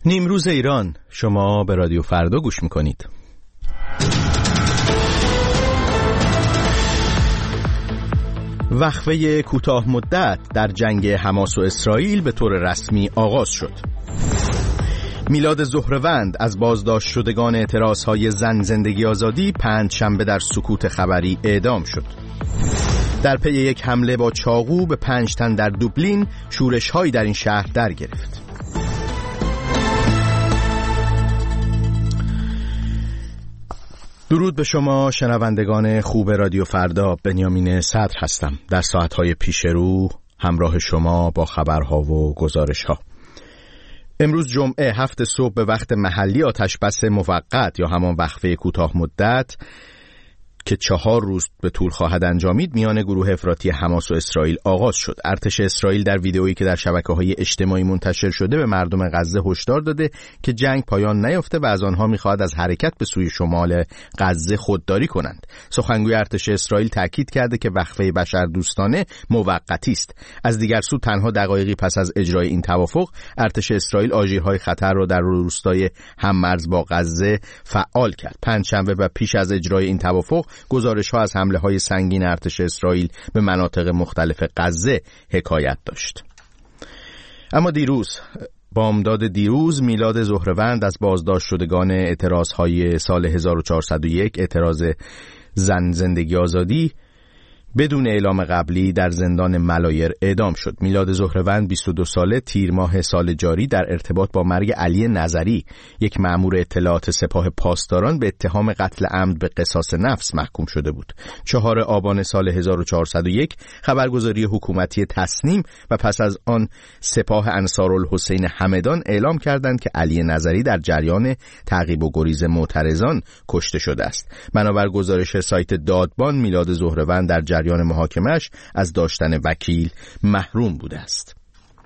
نیمروز ایران، شما به رادیو فردا گوش میکنید. وقفه کوتاه مدت در جنگ حماس و اسرائیل به طور رسمی آغاز شد. میلاد زهروند از بازداشت شدگان اعتراضهای زن زندگی آزادی پنجشنبه در سکوت خبری اعدام شد. در پی یک حمله با چاقو به 5 تن در دوبلین، شورش‌هایی در این شهر در گرفت. درود به شما شنوندگان خوب رادیو فردا، بنیامین صدر هستم. در ساعتهای پیش رو همراه شما با خبرها و گزارشها. امروز جمعه 7 صبح به وقت محلی آتشبس موقت یا همان وقفه کوتاه مدت که 4 روز به طول خواهد انجامید میان گروه افراطی حماس و اسرائیل آغاز شد. ارتش اسرائیل در ویدئویی که در شبکه‌های اجتماعی منتشر شده به مردم غزه هشدار داده که جنگ پایان نیافته و از آنها می‌خواهد از حرکت به سوی شمال غزه خودداری کنند. سخنگوی ارتش اسرائیل تاکید کرده که وقفه بشردوستانه موقتی است. از دیگر سو تنها دقایقی پس از اجرای این توافق، ارتش اسرائیل آژیرهای خطر را در روستای هممرز با غزه فعال کرد. پنجشنبه و پیش از اجرای این توافق، گزارش‌ها از حمله‌های سنگین ارتش اسرائیل به مناطق مختلف غزه حکایت داشت. اما بامداد دیروز میلاد زهروند از بازداشت شدگان اعتراض‌های سال 1401 اعتراض زن زندگی آزادی بدون اعلام قبلی در زندان ملایر اعدام شد. میلاد زهروند 22 ساله تیر ماه سال جاری در ارتباط با مرگ علی نظری، یک مأمور اطلاعات سپاه پاسداران، به اتهام قتل عمد به قصاص نفس محکوم شده بود. 4 آبان سال 1401 خبرگزاری حکومتی تصنیم و پس از آن سپاه انصارالحسین همدان اعلام کردند که علی نظری در جریان تعقیب و گریز معترضان کشته شده است. بنابر گزارش سایت دادبان، میلاد زهروند در جریان محاکمه‌اش از داشتن وکیل محروم بوده است.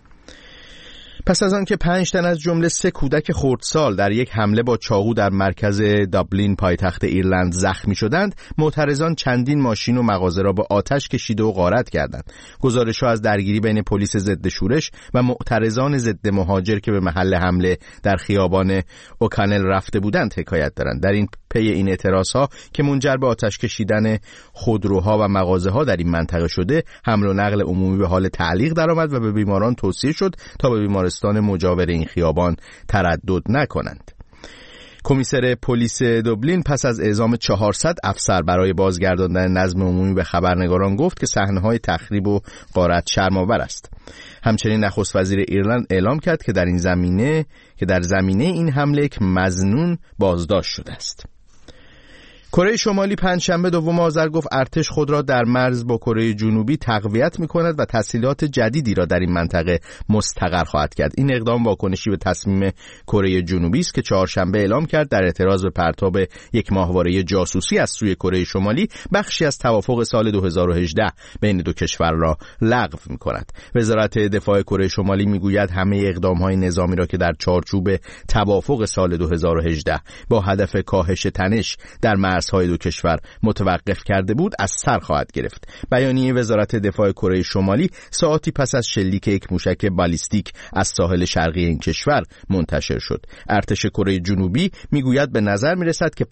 پس از آن که 5 تن از جمله 3 کودک خردسال در یک حمله با چاقو در مرکز دابلین پایتخت ایرلند زخمی شدند، معترضان چندین ماشین و مغازه را به آتش کشیده و غارت کردند. گزارش‌ها از درگیری بین پلیس ضد شورش و معترضان ضد مهاجر که به محل حمله در خیابان اوکانل رفته بودند حکایت دارند. در این پی این اعتراضها که منجر به آتش کشیدن خودروها و مغازه‌ها در این منطقه شده، حمل و نقل عمومی به حال تعلیق درآمد و به بیماران توصیه شد تا به بیمارستان مجاور این خیابان تردد نکنند. کمیسر پلیس دوبلین پس از اعزام 400 افسر برای بازگرداندن نظم عمومی به خبرنگاران گفت که صحنه‌های تخریب و غارت شرم‌آور است. همچنین نخست وزیر ایرلند اعلام کرد که در زمینه این حمله یک مظنون بازداشت شده است. کره شمالی پنجشنبه 2 آذر گفت ارتش خود را در مرز با کره جنوبی تقویت می‌کند و تسهیلات جدیدی را در این منطقه مستقر خواهد کرد. این اقدام واکنشی به تصمیم کره جنوبی است که چهارشنبه اعلام کرد در اعتراض به پرتاب یک ماهواره جاسوسی از سوی کره شمالی بخشی از توافق سال 2018 بین دو کشور را لغو می‌کند. وزارت دفاع کره شمالی می‌گوید همه اقدام‌های نظامی را که در چارچوب توافق سال 2018 با هدف کاهش تنش در مرزهای دو کشور متوقف کرده بود از سر خواهد گرفت. بیانیه وزارت دفاع کره شمالی ساعتی پس از شلیک یک موشک بالیستیک از ساحل شرقی این کشور منتشر شد. ارتش کره جنوبی میگوید به نظر میرسد که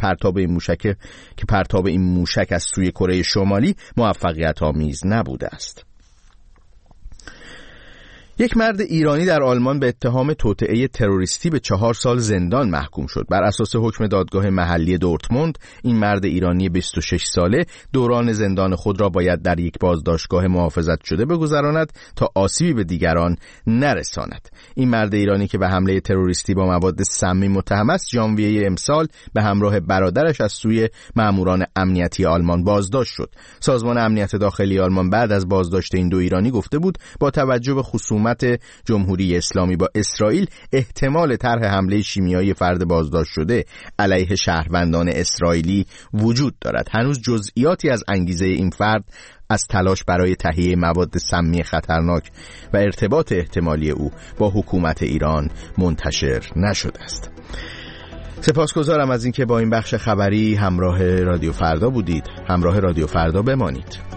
پرتاب این موشک از سوی کره شمالی موفقیت آمیز نبوده است. یک مرد ایرانی در آلمان به اتهام توطئه تروریستی به 4 سال زندان محکوم شد. بر اساس حکم دادگاه محلی دورتموند، این مرد ایرانی 26 ساله دوران زندان خود را باید در یک بازداشتگاه محافظت شده بگذراند تا آسیبی به دیگران نرساند. این مرد ایرانی که به حمله تروریستی با مواد سمی متهم است، ژانویه امسال به همراه برادرش از سوی ماموران امنیتی آلمان بازداشت شد. سازمان امنیت داخلی آلمان بعد از بازداشت این دو ایرانی گفته بود با توجه به خصومت جمهوری اسلامی با اسرائیل، احتمال طرح حمله شیمیایی فرد بازداشت شده علیه شهروندان اسرائیلی وجود دارد. هنوز جزئیاتی از انگیزه این فرد از تلاش برای تهیه مواد سمی خطرناک و ارتباط احتمالی او با حکومت ایران منتشر نشده است. سپاسگزارم از اینکه با این بخش خبری همراه رادیو فردا بودید. همراه رادیو فردا بمانید.